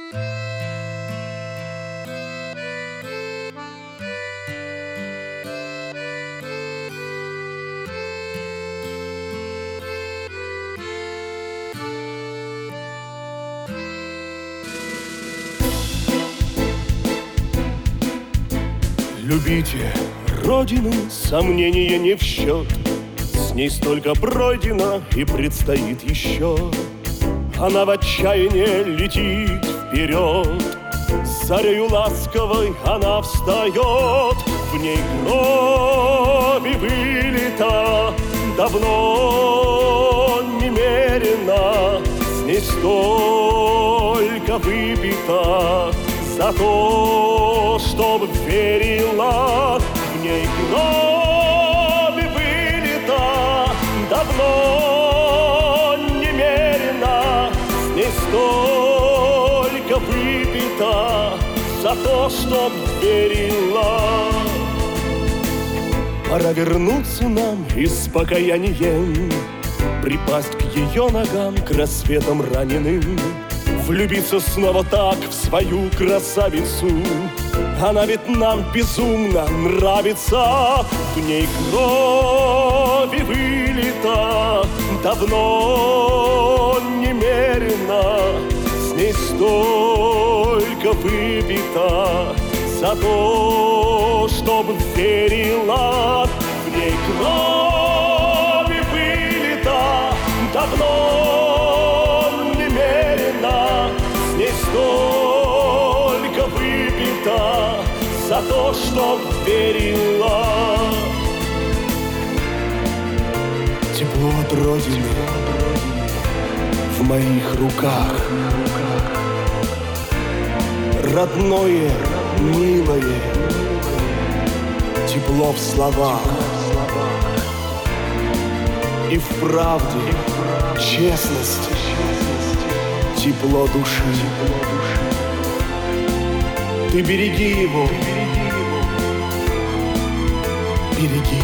Любите Родину, сомнения не в счет. С ней столько пройдено и предстоит еще. Она в отчаянии летит вперед. Зарею ласковой она встает. В ней крови вылита давно немерено. С ней столько выпито за то, чтоб верила. В ней крови вылита давно немерено. С ней столько выпито за то, чтоб верила. Пора вернуться нам и с покаянием припасть к ее ногам, к рассветам раненым. Влюбиться снова так в свою красавицу. Она ведь нам безумно нравится. В ней крови вылита давно немерено. С ней столько выпито за то, чтоб верила. В ней крови вылита давно немерено. С ней столько выпито за то, чтоб верила. Тепло от Родины в моих руках. Родное, милое, тепло в словах и в правде, честности, тепло души. Ты береги его, береги.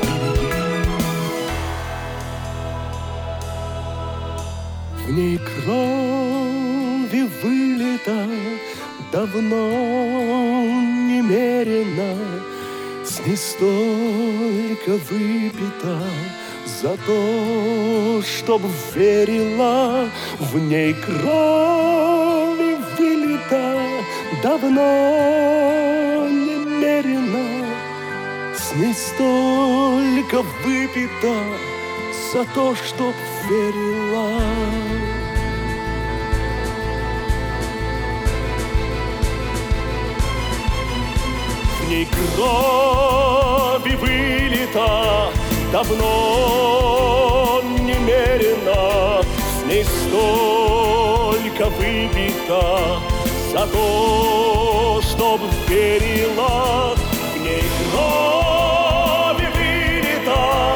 В ней крови вылита давно немерено. С ней столько выпито за то, чтоб верила. В ней крови вылита давно немерено. С ней столько выпито за то, чтоб верила. В ней крови вылита давно немерено. С ней столько выпито за то, чтоб верила. В ней крови вылита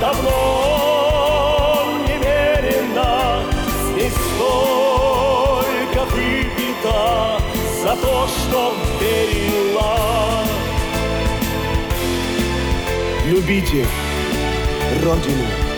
давно немерено. С ней столько выпито за то, чтоб верила. Любите Родину.